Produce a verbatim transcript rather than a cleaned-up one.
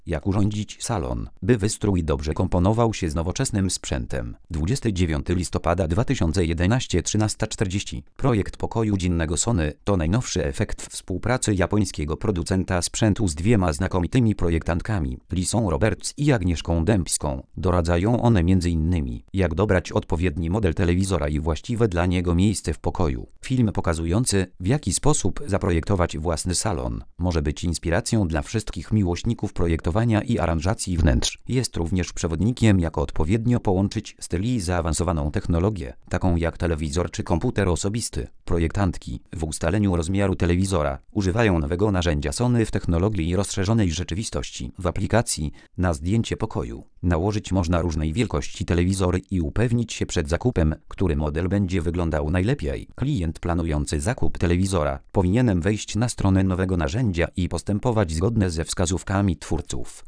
Jak urządzić salon, by wystrój dobrze komponował się z nowoczesnym sprzętem. dwudziestego dziewiątego listopada dwa tysiące jedenastego, trzynasta czterdzieści. Projekt pokoju dziennego Sony to najnowszy efekt współpracy japońskiego producenta sprzętu z dwiema znakomitymi projektantkami, Lisą Roberts i Agnieszką Dębską. Doradzają one między innymi, jak dobrać odpowiedni model telewizora i właściwe dla niego miejsce w pokoju. Film pokazujący, w jaki sposób zaprojektować własny salon, może być inspiracją dla wszystkich miłośników projektowania i aranżacji wnętrz. Jest również przewodnikiem, jak odpowiednio połączyć styl i zaawansowaną technologię, taką jak telewizor czy komputer osobisty. Projektantki w ustaleniu rozmiaru telewizora używają nowego narzędzia Sony w technologii rozszerzonej rzeczywistości. W aplikacji na zdjęcie pokoju nałożyć można różnej wielkości telewizory i upewnić się przed zakupem, który model będzie wyglądał najlepiej. Klient planujący zakup telewizora powinien wejść na stronę nowego narzędzia i postępować zgodnie ze wskazówkami twórców.